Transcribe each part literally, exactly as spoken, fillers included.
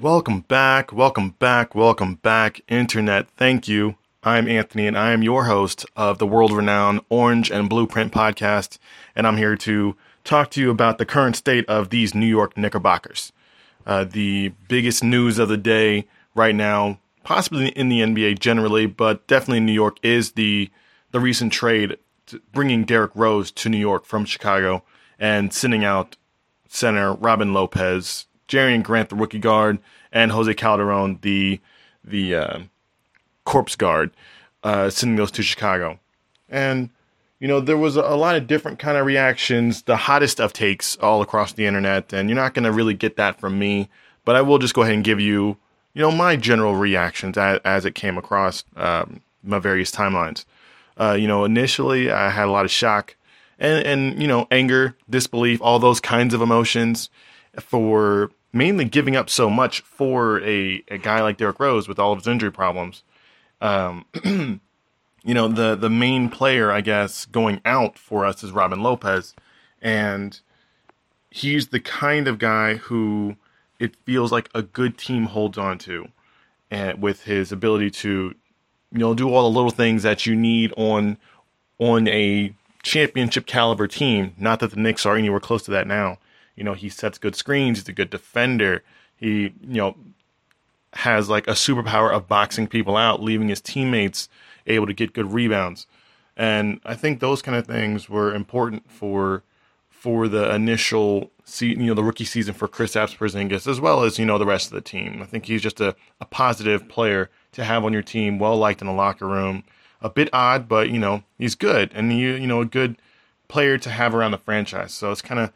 Welcome back, welcome back, welcome back, Internet. Thank you. I'm Anthony, and I am your host of the world-renowned Orange and Blueprint podcast, and I'm here to talk to you about the current state of these New York Knickerbockers. Uh, the biggest news of the day right now, possibly in the N B A generally, but definitely in New York, is the the recent trade to bringing Derrick Rose to New York from Chicago and sending out center Robin Lopez, Jerian Grant, the rookie guard, and Jose Calderon, the the uh, corpse guard, uh, sending those to Chicago. And, you know, there was a, a lot of different kind of reactions, the hottest of takes all across the internet, and you're not going to really get that from me, but I will just go ahead and give you, you know, my general reactions as, as it came across um, my various timelines. Uh, you know, initially I had a lot of shock and, and, you know, anger, disbelief, all those kinds of emotions for mainly giving up so much for a, a guy like Derrick Rose with all of his injury problems. Um, you know, the, the main player, I guess, going out for us is Robin Lopez. And he's the kind of guy who it feels like a good team holds on to, and with his ability to, you know, do all the little things that you need on on a championship caliber team. Not that the Knicks are anywhere close to that now. You know, he sets good screens. He's a good defender. He, you know, has like a superpower of boxing people out, leaving his teammates able to get good rebounds. And I think those kind of things were important for for the initial, se- you know, the rookie season for Kristaps Porzingis, as well as, you know, the rest of the team. I think he's just a, a positive player to have on your team, well-liked in the locker room. A bit odd, but, you know, he's good. And, you, you know, a good player to have around the franchise. So it's kind of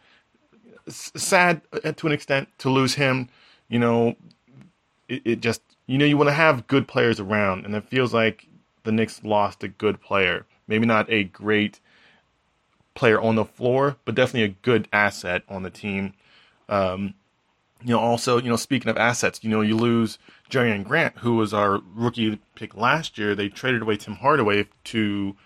sad to an extent to lose him. You know, it, it just, you know, you want to have good players around, and it feels like the Knicks lost a good player. Maybe not a great player on the floor, but definitely a good asset on the team. Um, you know, also, you know, speaking of assets, you know, you lose Jerian Grant, who was our rookie pick last year. They traded away Tim Hardaway to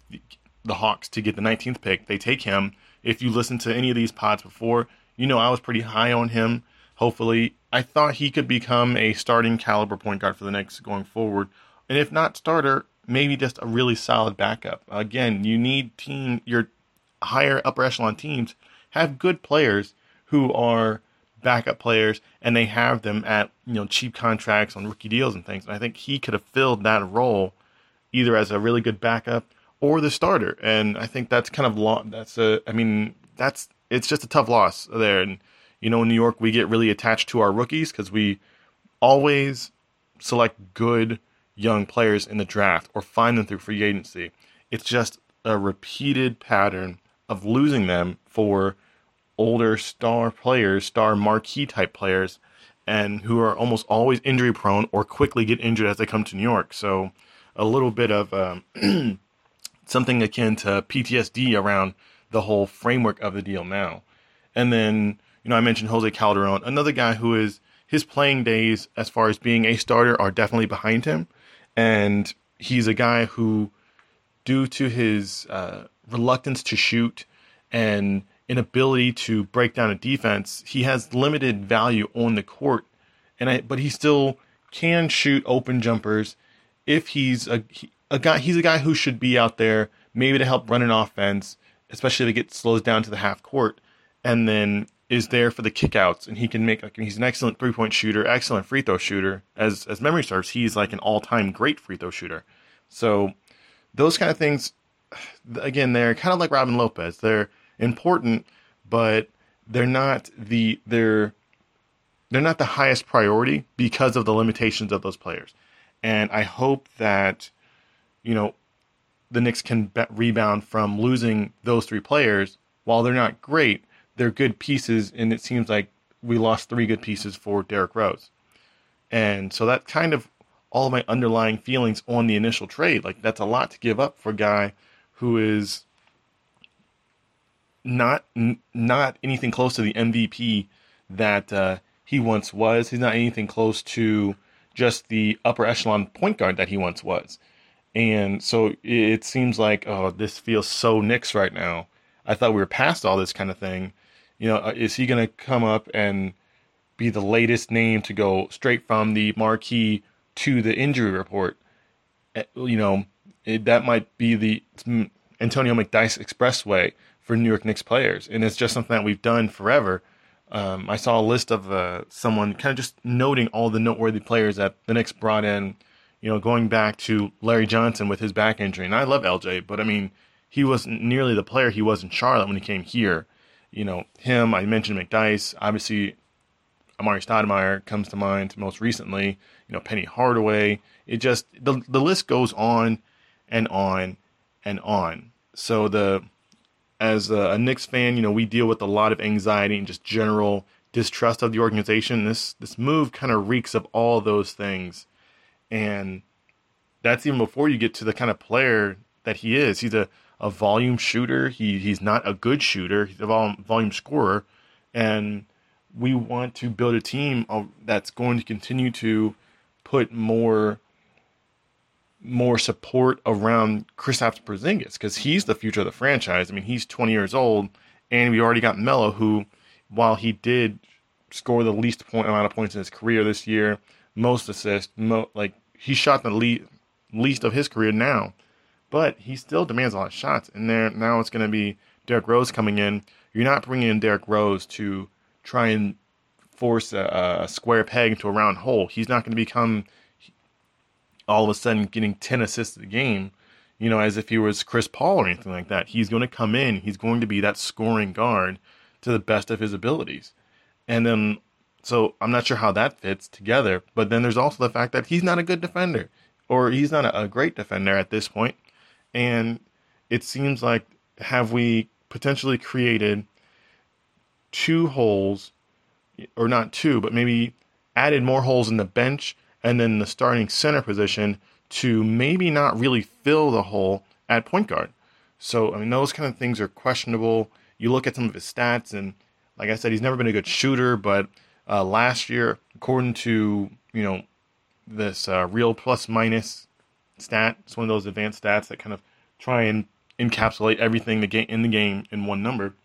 the Hawks to get the nineteenth pick. They take him. If you listen to any of these pods before, you know I was pretty high on him. Hopefully, I thought he could become a starting caliber point guard for the Knicks going forward. And if not starter, maybe just a really solid backup. Again, you need team your higher upper echelon teams have good players who are backup players, and they have them at, you know, cheap contracts on rookie deals and things. And I think he could have filled that role either as a really good backup or the starter. And I think that's kind of lo- that's a I mean that's it's just a tough loss there. And you know, in New York, we get really attached to our rookies because we always select good young players in the draft or find them through free agency. It's just a repeated pattern of losing them for older star players, star marquee type players, and who are almost always injury prone or quickly get injured as they come to New York. So a little bit of um, something akin to P T S D around the whole framework of the deal now. And then, you know, I mentioned Jose Calderon, another guy who is, his playing days as far as being a starter are definitely behind him. And he's a guy who, due to his uh, reluctance to shoot and inability to break down a defense, he has limited value on the court. And I, but he still can shoot open jumpers if he's a, a guy. He's a guy who should be out there maybe to help run an offense, especially if it gets slows down to the half court, and then is there for the kickouts. And he can make. Like, he's an excellent three point shooter, excellent free throw shooter. As as memory serves, he's like an all time great free throw shooter. So those kind of things, again, they're kind of like Robin Lopez. They're important, but they're not the they're they're not the highest priority because of the limitations of those players. And I hope that, you know, the Knicks can be- rebound from losing those three players. While they're not great, they're good pieces, and it seems like we lost three good pieces for Derrick Rose. And so that's kind of all of my underlying feelings on the initial trade. Like, that's a lot to give up for a guy who is not n- not anything close to the M V P that uh, he once was. He's not anything close to just the upper echelon point guard that he once was. And so it seems like, oh, this feels so Knicks right now. I thought we were past all this kind of thing. You know, is he going to come up and be the latest name to go straight from the marquee to the injury report. You know, it, that might be the Antonio McDyess Expressway for New York Knicks players, and it's just something that we've done forever. Um, I saw a list of uh, someone kind of just noting all the noteworthy players that the Knicks brought in, you know, going back to Larry Johnson with his back injury. And I love L J, but I mean, he wasn't nearly the player he was in Charlotte when he came here. You know, him, I mentioned McDyess, obviously Amari Stoudemire comes to mind most recently, you know, Penny Hardaway. It just, the, the list goes on and on and on. So the, as a, a Knicks fan, you know, we deal with a lot of anxiety and just general distrust of the organization. This, this move kind of reeks of all those things. And that's even before you get to the kind of player that he is. He's a, a volume shooter. He he's not a good shooter. He's a vol- volume scorer. And we want to build a team that's going to continue to put more more support around Kristaps Porzingis, because he's the future of the franchise. I mean, he's twenty years old, and we already got Melo, who, while he did score the least point amount of points in his career this year, most assists, mo- like he shot the le- least of his career now, but he still demands a lot of shots. And there now it's going to be Derrick Rose coming in. You're not bringing in Derrick Rose to try and force a, a square peg into a round hole. He's not going to become all of a sudden getting ten assists a game, you know, as if he was Chris Paul or anything like that. He's going to come in. He's going to be that scoring guard to the best of his abilities. And then, so I'm not sure how that fits together. But then there's also the fact that he's not a good defender, or he's not a, a great defender at this point. And it seems like, have we potentially created two holes, or not two, but maybe added more holes in the bench and then the starting center position to maybe not really fill the hole at point guard. So, I mean, those kind of things are questionable. You look at some of his stats, and like I said, he's never been a good shooter, but uh, last year, according to, you know, this uh, real plus minus stat, it's one of those advanced stats that kind of try and encapsulate everything the game in the game in one number.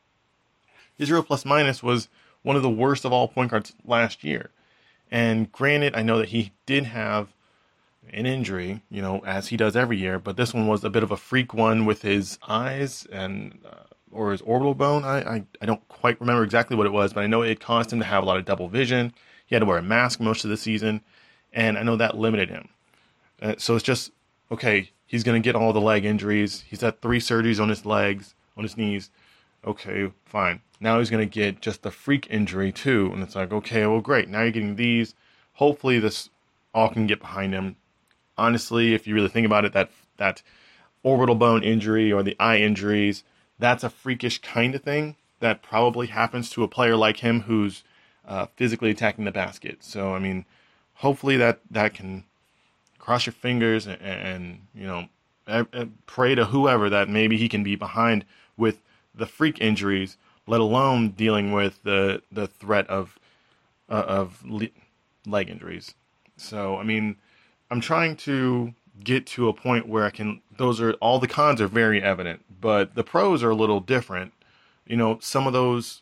His real plus minus was one of the worst of all point guards last year. And granted, I know that he did have an injury, you know, as he does every year, but this one was a bit of a freak one with his eyes and uh, or his orbital bone. I, I I don't quite remember exactly what it was, but I know it caused him to have a lot of double vision. He had to wear a mask most of the season, and I know that limited him. Uh, so it's just, okay, he's going to get all the leg injuries. He's had three surgeries on his legs, on his knees. Okay, fine. Now he's going to get just the freak injury too. And it's like, okay, well, great. Now you're getting these. Hopefully this all can get behind him. Honestly, if you really think about it, that that orbital bone injury or the eye injuries, that's a freakish kind of thing that probably happens to a player like him who's uh, physically attacking the basket. So, I mean, hopefully that, that can cross your fingers and, and you know, pray to whoever that maybe he can be behind with the freak injuries, let alone dealing with the the threat of uh, of le- leg injuries. So, I mean, I'm trying to get to a point where I can, those are, all the cons are very evident, but the pros are a little different. You know, some of those,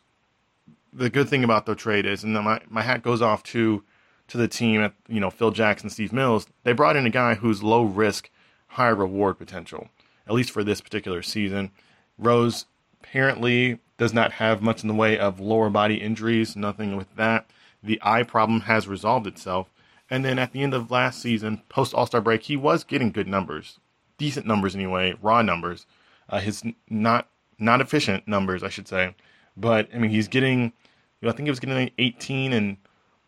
the good thing about the trade is, and my, my hat goes off to, to the team at, you know, Phil Jackson, Steve Mills, they brought in a guy who's low risk, high reward potential, at least for this particular season. Rose apparently does not have much in the way of lower body injuries, nothing with that. The eye problem has resolved itself. And then at the end of last season, post All-Star break, he was getting good numbers, decent numbers anyway, raw numbers. Uh, his not not efficient numbers, I should say. But I mean, he's getting, you know, I think he was getting like eighteen and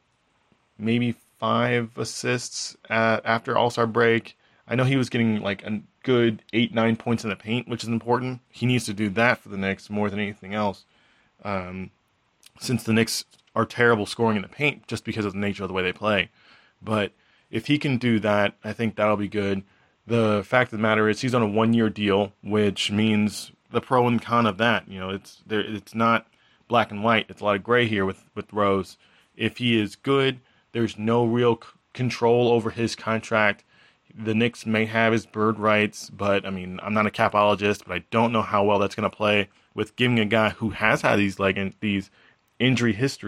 maybe five assists uh, after All-Star break. I know he was getting like a good eight, nine points in the paint, which is important. He needs to do that for the Knicks more than anything else, um, since the Knicks are terrible scoring in the paint just because of the nature of the way they play. But if he can do that, I think that'll be good. The fact of the matter is he's on a one-year deal, which means the pro and con of that. You know, it's there. It's not black and white. It's a lot of gray here with, with Rose. If he is good, there's no real c- control over his contract. The Knicks may have his bird rights, but, I mean, I'm not a capologist, but I don't know how well that's going to play with giving a guy who has had these leg in, these injury history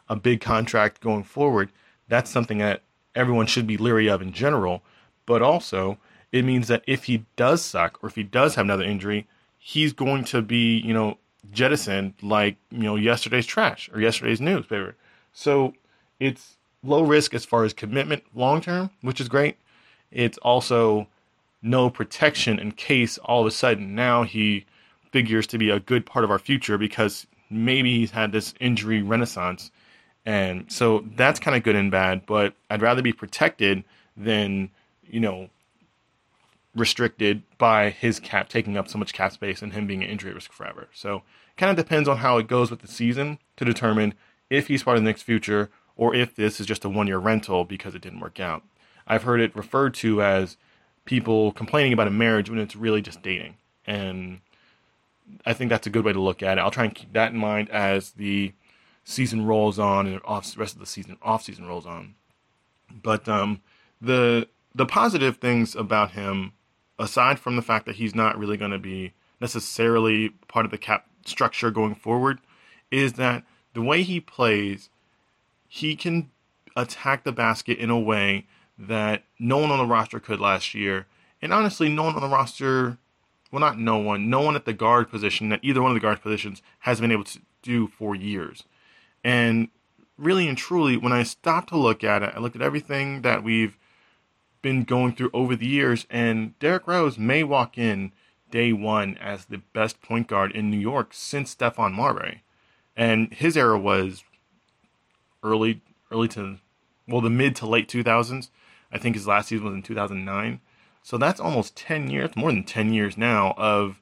a big contract going forward, that's something that everyone should be leery of in general. But also, it means that if he does suck or if he does have another injury, he's going to be, you know, jettisoned like, you know, yesterday's trash or yesterday's newspaper. So it's low risk as far as commitment long term, which is great. It's also no protection in case all of a sudden now he figures to be a good part of our future because maybe he's had this injury renaissance. And so that's kind of good and bad, but I'd rather be protected than, you know, restricted by his cap taking up so much cap space and him being an injury risk forever. So it kind of depends on how it goes with the season to determine if he's part of the Knicks' future or if this is just a one-year rental because it didn't work out. I've heard it referred to as people complaining about a marriage when it's really just dating. And I think that's a good way to look at it. I'll try and keep that in mind as the season rolls on and off, the rest of the season off-season rolls on. But um, the the positive things about him, aside from the fact that he's not really going to be necessarily part of the cap structure going forward, is that the way he plays, he can attack the basket in a way that no one on the roster could last year. And honestly, no one on the roster, well, not no one, no one at the guard position, at either one of the guard positions, has been able to do for years. And really and truly, when I stopped to look at it, I looked at everything that we've been going through over the years, and Derrick Rose may walk in day one as the best point guard in New York since Stephon Marbury. And his era was early, early to, well, the mid to late two thousands. I think his last season was in two thousand nine. So that's almost ten years, more than ten years now, of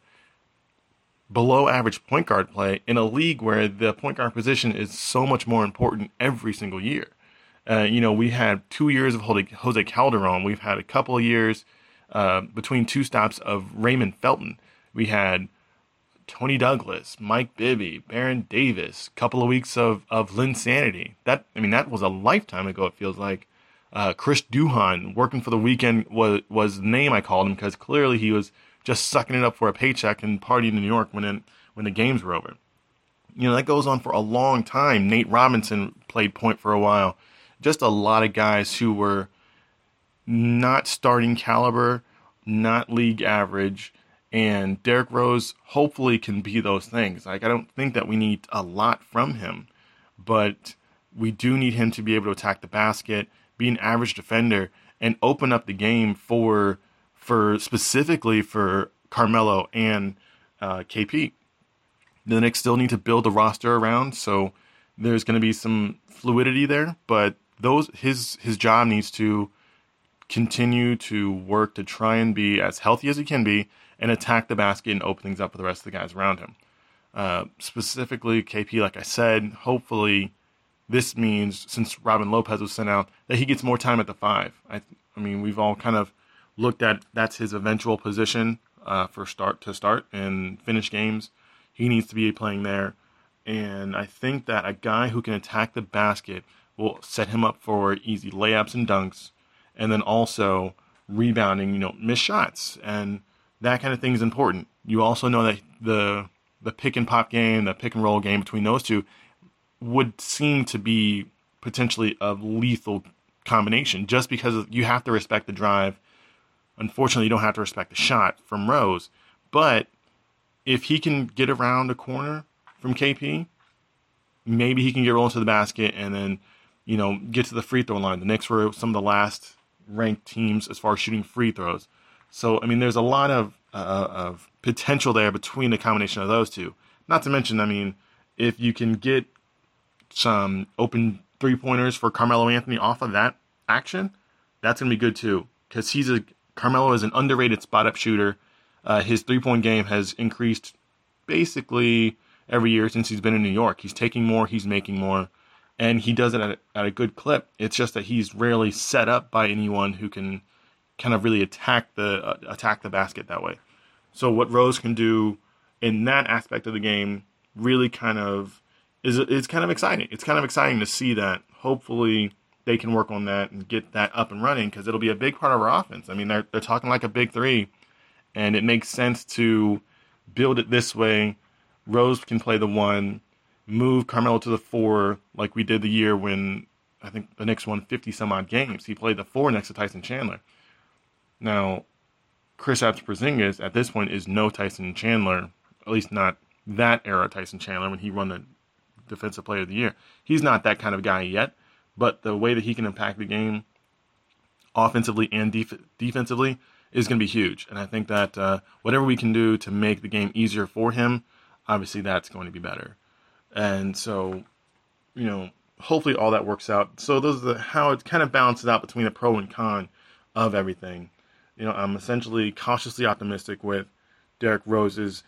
below average point guard play in a league where the point guard position is so much more important every single year. Uh, you know, we had two years of Jose Calderon. We've had a couple of years uh, between two stops of Raymond Felton. We had Tony Douglas, Mike Bibby, Baron Davis, a couple of weeks of, of Linsanity. That, I mean, that was a lifetime ago, it feels like. Uh, Chris Duhon, working for the weekend, was, was the name I called him because clearly he was just sucking it up for a paycheck and partying in New York when, it, when the games were over. You know, that goes on for a long time. Nate Robinson played point for a while. Just a lot of guys who were not starting caliber, not league average, and Derrick Rose hopefully can be those things. Like, I don't think that we need a lot from him, but we do need him to be able to attack the basket, be an average defender, and open up the game for, for specifically for Carmelo and uh, K P. The Knicks still need to build a roster around, so there's going to be some fluidity there, but those his his job needs to continue to work to try and be as healthy as he can be and attack the basket and open things up for the rest of the guys around him. Uh, specifically, K P, like I said, hopefully this means, since Robin Lopez was sent out, that he gets more time at the five. I, I mean, we've all kind of looked at that's his eventual position uh, for start to start and finish games. He needs to be playing there. And I think that a guy who can attack the basket will set him up for easy layups and dunks, and then also rebounding, you know, missed shots, and that kind of thing is important. You also know that the the pick and pop game, the pick and roll game between those two would seem to be potentially a lethal combination, just because you have to respect the drive. Unfortunately, you don't have to respect the shot from Rose, but if he can get around a corner from K P, maybe he can get rolling to the basket and then, you know, get to the free throw line. The Knicks were some of the last ranked teams as far as shooting free throws. So, I mean, there's a lot of uh, of potential there between the combination of those two. Not to mention, I mean, if you can get some open three-pointers for Carmelo Anthony off of that action, that's going to be good too. Because he's a Carmelo is an underrated spot-up shooter. Uh, his three-point game has increased basically every year since he's been in New York. He's taking more, he's making more, and he does it at a, at a good clip. It's just that he's rarely set up by anyone who can kind of really attack the uh, attack the basket that way. So what Rose can do in that aspect of the game really kind of is it's kind of exciting. It's kind of exciting to see that. Hopefully they can work on that and get that up and running, because it'll be a big part of our offense. I mean, they're they're talking like a big three, and it makes sense to build it this way. Rose can play the one, move Carmelo to the four like we did the year when I think the Knicks won fifty some odd games. He played the four next to Tyson Chandler. Now, Kristaps Porzingis at this point is no Tyson Chandler, at least not that era Tyson Chandler when he won the Defensive Player of the Year. He's not that kind of guy yet, but the way that he can impact the game offensively and def- defensively is going to be huge. And I think that uh, whatever we can do to make the game easier for him, obviously that's going to be better. And so, you know, hopefully all that works out. So those are the, how it kind of balances out between the pro and con of everything. You know, I'm essentially cautiously optimistic with Derrick Rose's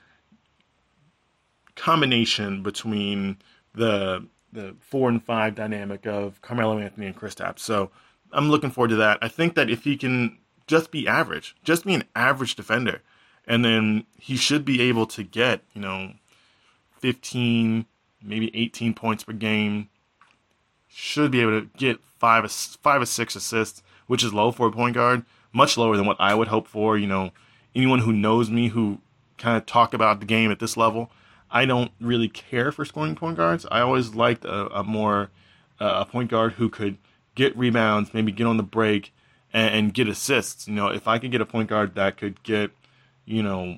combination between the the four and five dynamic of Carmelo Anthony and Kristaps. So I'm looking forward to that. I think that if he can just be average, just be an average defender, and then he should be able to get, you know, fifteen, maybe eighteen points per game. Should be able to get five, five or six assists, which is low for a point guard. Much lower than what I would hope for. You know, anyone who knows me who kind of talk about the game at this level, I don't really care for scoring point guards. I always liked a, a more uh, a point guard who could get rebounds, maybe get on the break, and, and get assists. You know, if I could get a point guard that could get, you know,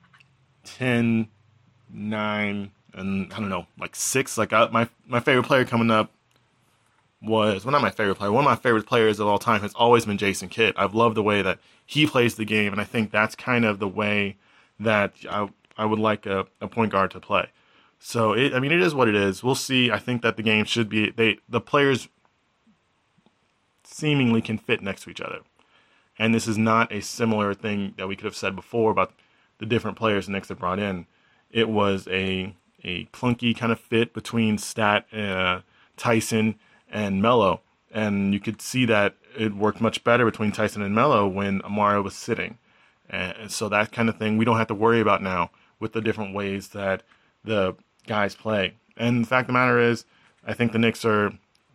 ten, nine, and I don't know, like six. Like I, my my favorite player coming up was, well, not my favorite player. One of my favorite players of all time has always been Jason Kidd. I've loved the way that he plays the game, and I think that's kind of the way that I I would like a, a point guard to play. So, it, I mean, it is what it is. We'll see. I think that the game should be, they the players seemingly can fit next to each other. And this is not a similar thing that we could have said before about the different players the Knicks have brought in. It was a a clunky kind of fit between Stat, uh, Tyson, and Melo, and you could see that it worked much better between Tyson and Melo when Amaro was sitting. And so that kind of thing we don't have to worry about now with the different ways that the guys play. And the fact of the matter is, I think the Knicks are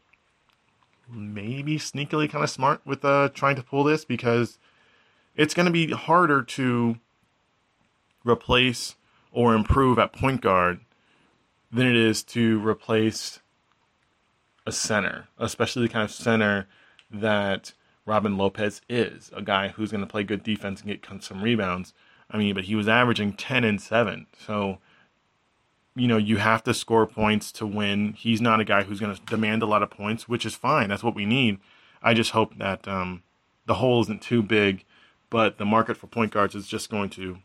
maybe sneakily kind of smart with uh, trying to pull this, because it's going to be harder to replace or improve at point guard than it is to replace a center, especially the kind of center that Robin Lopez is, a guy who's going to play good defense and get some rebounds. I mean, but he was averaging ten and seven. So, you know, you have to score points to win. He's not a guy who's going to demand a lot of points, which is fine. That's what we need. I just hope that um, the hole isn't too big, but the market for point guards is just going to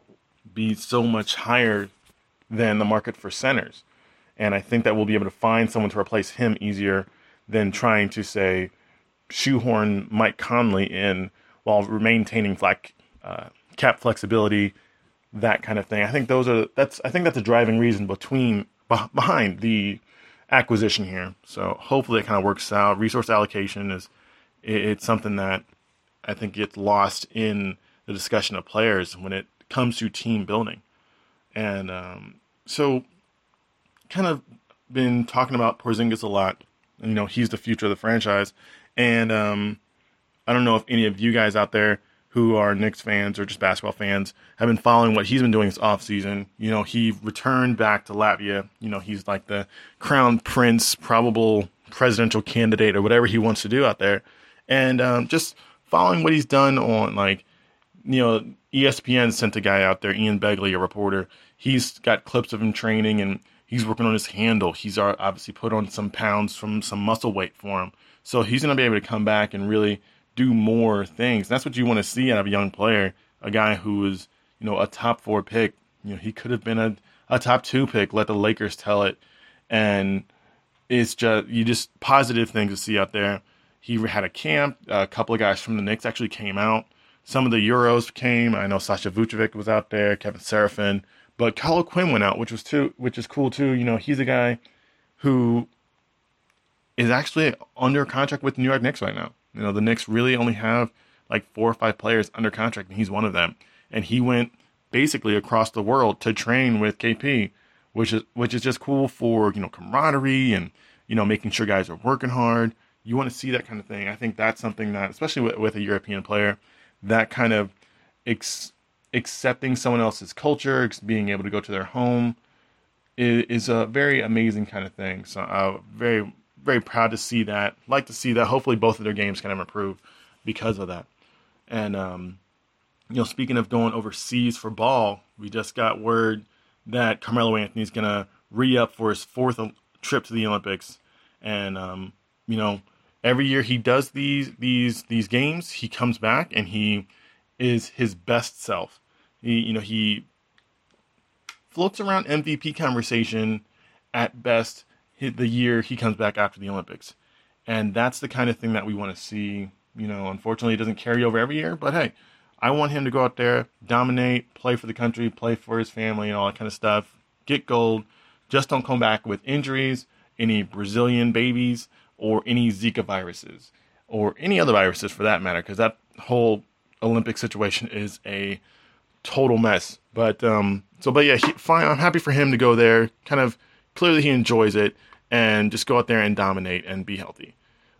be so much higher than the market for centers. And I think that we'll be able to find someone to replace him easier than trying to, say, shoehorn Mike Conley in while maintaining flat, uh, cap flexibility, that kind of thing. I think those are that's I think that's a driving reason between behind the acquisition here. So hopefully it kind of works out. Resource allocation is it's something that I think gets lost in the discussion of players when it comes to team building. And um, so kind of been talking about Porzingis a lot. You know, he's the future of the franchise. And um, I don't know if any of you guys out there who are Knicks fans or just basketball fans have been following what he's been doing this offseason. You know, he returned back to Latvia. You know, he's like the crown prince, probable presidential candidate or whatever he wants to do out there. And um, just following what he's done on, like, you know, E S P N sent a guy out there, Ian Begley, a reporter. He's got clips of him training and he's working on his handle. He's obviously put on some pounds from some muscle weight for him. So he's going to be able to come back and really do more things. That's what you want to see out of a young player, a guy who is, you know, a top four pick. You know, he could have been a, a top two pick, let the Lakers tell it. And it's just, you just positive things to see out there. He had a camp. A couple of guys from the Knicks actually came out. Some of the Euros came. I know Sasha Vucevic was out there, Kevin Serafin. But Kyle Quinn went out, which was too, which is cool too. You know, he's a guy who is actually under contract with the New York Knicks right now. You know, the Knicks really only have like four or five players under contract, and he's one of them. And he went basically across the world to train with K P, which is which is just cool for, you know, camaraderie and, you know, making sure guys are working hard. You want to see that kind of thing. I think that's something that, especially with, with a European player, that kind of ex- accepting someone else's culture, being able to go to their home, is, is a very amazing kind of thing. So I'm very, very proud to see that. Like to see that. Hopefully both of their games kind of improve because of that. And, um, you know, speaking of going overseas for ball, we just got word that Carmelo Anthony's going to re-up for his fourth trip to the Olympics. And, um, you know, every year he does these these these games, he comes back and he is his best self. He, you know, he floats around M V P conversation at best the year he comes back after the Olympics. And that's the kind of thing that we want to see. You know, unfortunately, it doesn't carry over every year, but hey, I want him to go out there, dominate, play for the country, play for his family and all that kind of stuff, get gold. Just don't come back with injuries, any Brazilian babies, or any Zika viruses, or any other viruses for that matter, because that whole Olympic situation is a total mess. But, um, so, but yeah, he, fine. I'm happy for him to go there. Kind of clearly he enjoys it and just go out there and dominate and be healthy.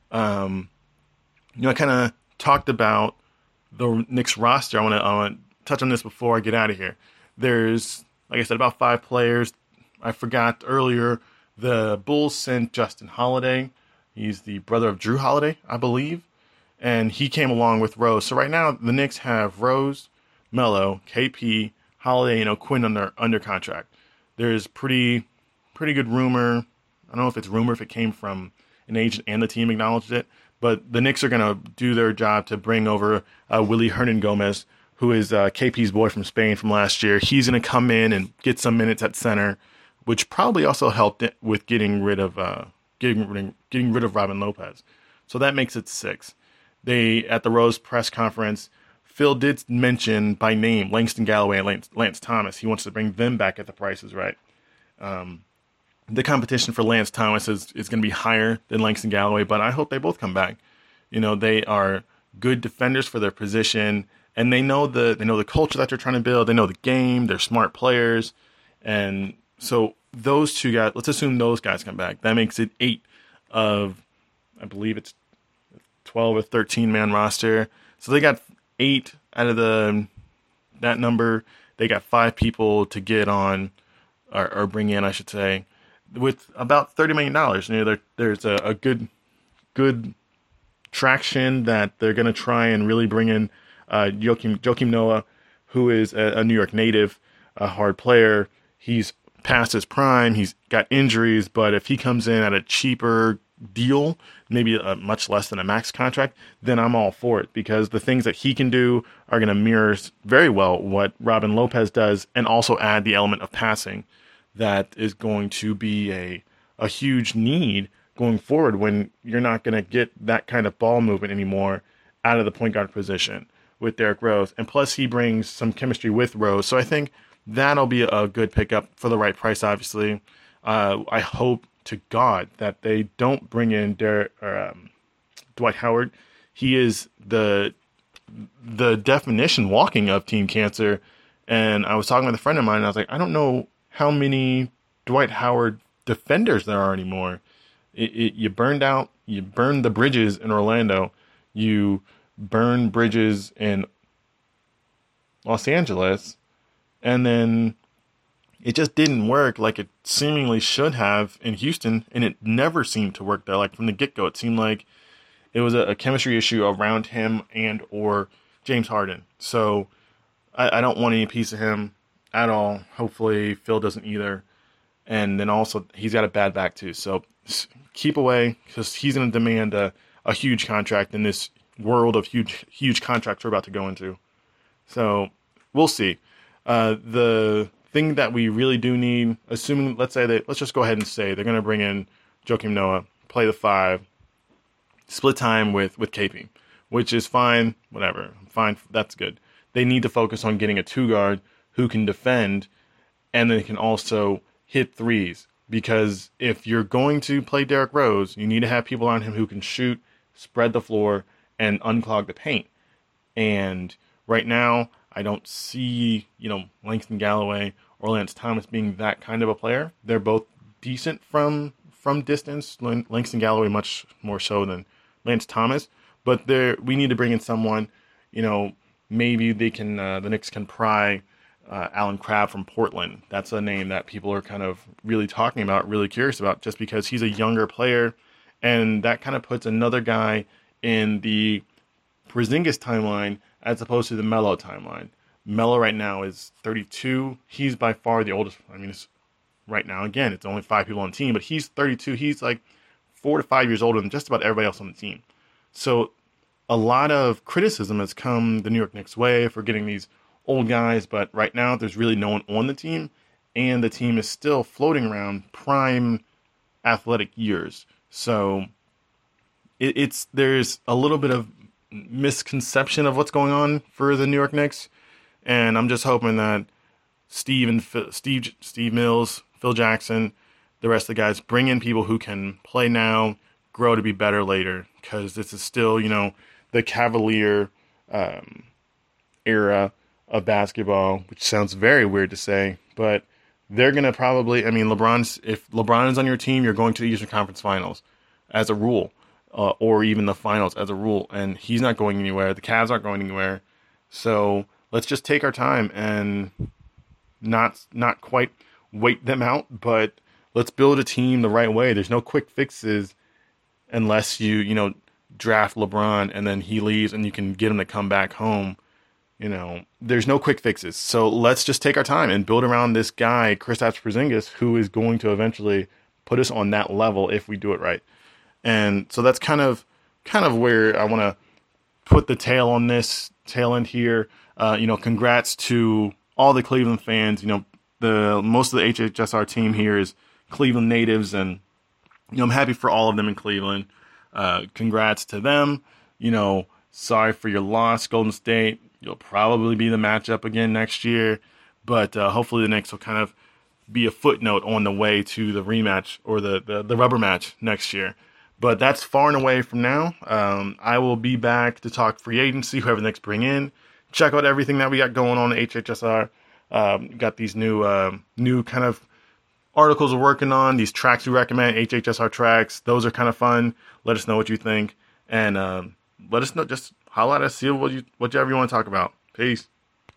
Um, you know, I kind of talked about the Knicks roster. I want to I want to touch on this before I get out of here. There's, like I said, about five players. I forgot earlier, the Bulls sent Justin Holiday. He's the brother of Drew Holiday, I believe. And he came along with Rose. So right now, the Knicks have Rose, Melo, K P, Holiday, and O'Quinn under, under contract. There's pretty pretty good rumor. I don't know if it's rumor, if it came from an agent and the team acknowledged it. But the Knicks are going to do their job to bring over uh, Willy Hernangomez, who is uh, K P's boy from Spain from last year. He's going to come in and get some minutes at center, which probably also helped it with getting rid of uh, getting getting rid of Robin Lopez. So that makes it six. They at the Rose press conference, Phil did mention by name Langston Galloway and Lance, Lance Thomas. He wants to bring them back at the prices right. Um, the competition for Lance Thomas is, is going to be higher than Langston Galloway, but I hope they both come back. You know, they are good defenders for their position, and they know the they know the culture that they're trying to build. They know the game. They're smart players, and so those two guys. Let's assume those guys come back. That makes it eight of, I believe it's twelve or thirteen man roster. So they got eight out of the that number. They got five people to get on or, or bring in, I should say, with about thirty million dollars. You know, there, there's a, a good good traction that they're going to try and really bring in uh, Joakim, Joakim Noah, who is a, a New York native, a hard player. He's past his prime. He's got injuries, but if he comes in at a cheaper deal, maybe a much less than a max contract, then I'm all for it, because the things that he can do are going to mirror very well what Robin Lopez does, and also add the element of passing that is going to be a a huge need going forward when you're not going to get that kind of ball movement anymore out of the point guard position with Derrick Rose. And plus he brings some chemistry with Rose. So I think that'll be a good pickup for the right price, obviously. Uh, I hope to God that they don't bring in Derek, or, um, Dwight Howard. He is the the definition walking of team cancer. And I was talking with a friend of mine, and I was like, I don't know how many Dwight Howard defenders there are anymore. It, it, you burned out, you burned the bridges in Orlando, you burn bridges in Los Angeles, and then it just didn't work like it seemingly should have in Houston, and it never seemed to work there. Like from the get-go, it seemed like it was a, a chemistry issue around him and or James Harden. So I, I don't want any piece of him at all. Hopefully Phil doesn't either. And then also he's got a bad back too. So keep away, because he's going to demand a, a huge contract in this world of huge, huge contracts we're about to go into. So we'll see. Uh, the thing that we really do need, assuming, let's say that, let's just go ahead and say they're going to bring in Joakim Noah, play the five, split time with, with K P, which is fine, whatever, fine, that's good. They need to focus on getting a two guard who can defend and then can also hit threes, because if you're going to play Derrick Rose, you need to have people on him who can shoot, spread the floor, and unclog the paint. And right now, I don't see, you know, Langston Galloway or Lance Thomas being that kind of a player. They're both decent from from distance. Langston Galloway much more so than Lance Thomas. But there, we need to bring in someone, you know, maybe they can, uh, the Knicks can pry uh, Alan Crabb from Portland. That's a name that people are kind of really talking about, really curious about, just because he's a younger player, and that kind of puts another guy in the Porzingis timeline as opposed to the Melo timeline. Melo right now is thirty-two. He's by far the oldest. I mean, it's, right now, again, it's only five people on the team, but he's thirty-two. He's like four to five years older than just about everybody else on the team. So a lot of criticism has come the New York Knicks' way for getting these old guys, but right now there's really no one on the team, and the team is still floating around prime athletic years. So it, it's there's a little bit of misconception of what's going on for the New York Knicks, and I'm just hoping that Steve and Phil, Steve Steve Mills, Phil Jackson, the rest of the guys bring in people who can play now, grow to be better later, because this is still, you know, the Cavalier um, era of basketball, which sounds very weird to say, but they're going to probably, I mean, LeBron's, if LeBron is on your team, you're going to the Eastern Conference Finals as a rule, uh, or even the finals as a rule, and he's not going anywhere. The Cavs aren't going anywhere. So let's just take our time and not not quite wait them out, but let's build a team the right way. There's no quick fixes unless you, you know, draft LeBron and then he leaves and you can get him to come back home. You know, there's no quick fixes. So let's just take our time and build around this guy, Kristaps Porzingis, who is going to eventually put us on that level if we do it right. And so that's kind of kind of where I want to put the tail on this tail end here. Uh, you know, congrats to all the Cleveland fans. You know, the most of the H H S R team here is Cleveland natives, and you know, I'm happy for all of them in Cleveland. Uh, congrats to them. You know, sorry for your loss, Golden State. You'll probably be the matchup again next year, but uh, hopefully the Knicks will kind of be a footnote on the way to the rematch or the, the, the rubber match next year. But that's far and away from now. Um, I will be back to talk free agency, whoever the Knicks bring in. Check out everything that we got going on at H H S R. Um, got these new uh, new kind of articles we're working on, these tracks we recommend, H H S R tracks. Those are kind of fun. Let us know what you think. And um, let us know, just holler at us, see what you, whatever you want to talk about. Peace.